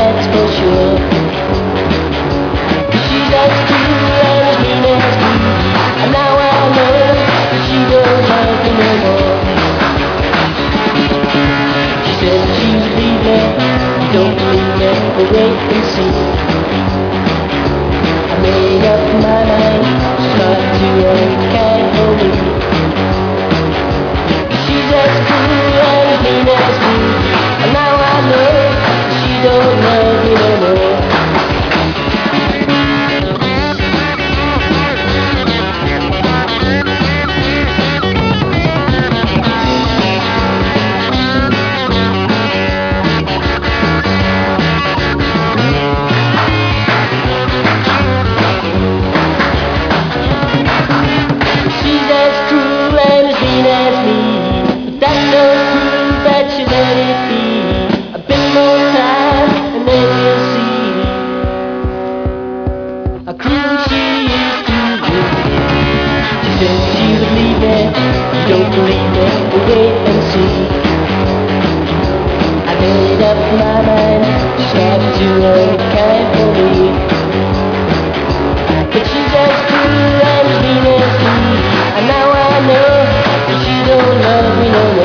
that's for sure. She's as cruel and as mean as me, and now I know that she don't love me no more. She said she would leave me, don't believe me, but wait and see. I made up my mind, she's not to care for me. She's as cruel and as mean as me, and now I know that she don't love me no more. She's as cruel and as mean as me, but that don't prove that she let it be. A bit more time and then you'll see how cruel she is to me. She said she would leave me, you don't believe me, but wait and see. I made up my mind, she's not too unkind for me. But she's as cruel and as mean as me, and now I know that she don't love me no more.